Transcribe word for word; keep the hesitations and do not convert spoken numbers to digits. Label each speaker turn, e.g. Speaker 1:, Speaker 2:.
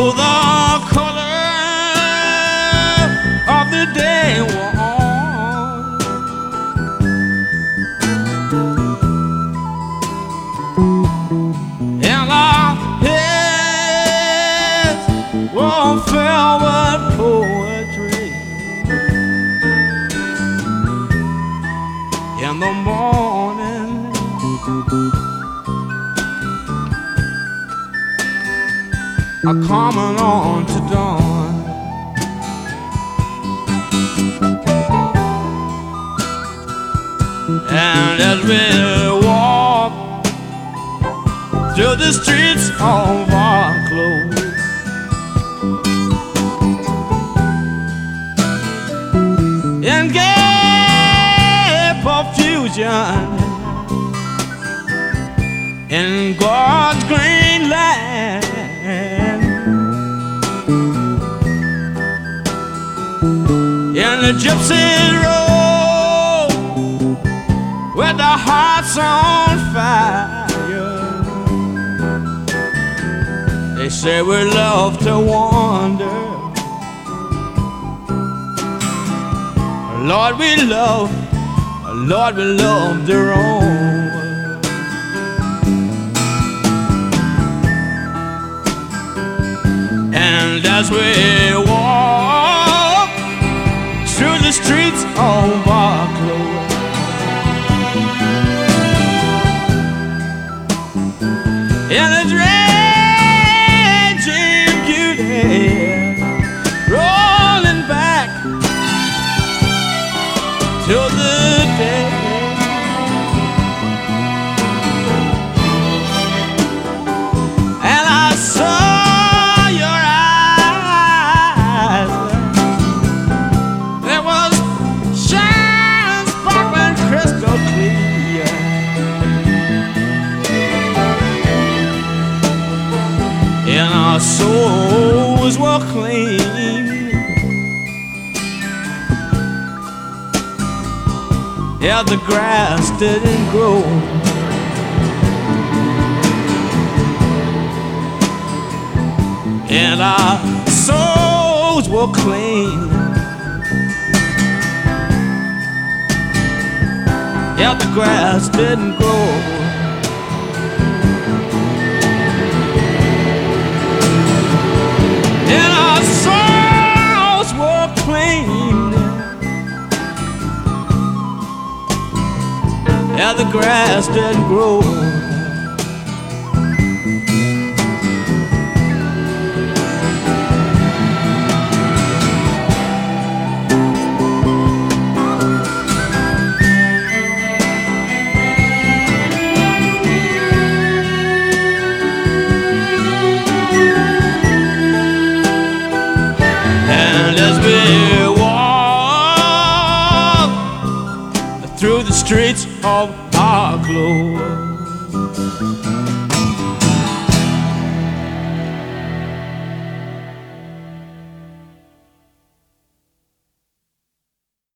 Speaker 1: though the color of the day wore on, and our heads were filled with poetry. In the morning, a coming on to dawn, and as we walk through the streets of our clothes, in gay profusion, in God's green land, in the gypsy road with our hearts on fire. They say we love to wander. Lord, we love, Lord, we love the roam. And as we walk through the streets of our clothes, in a raging beauty, rolling back to the day, and I saw your eyes. There was shine, sparkling, crystal clear, and our souls were clean. Yeah, the grass didn't grow, and our souls were clean. Yeah, the grass didn't grow. And our souls were clean. Yeah, the grass didn't grow. And as we walk through the streets of our globe,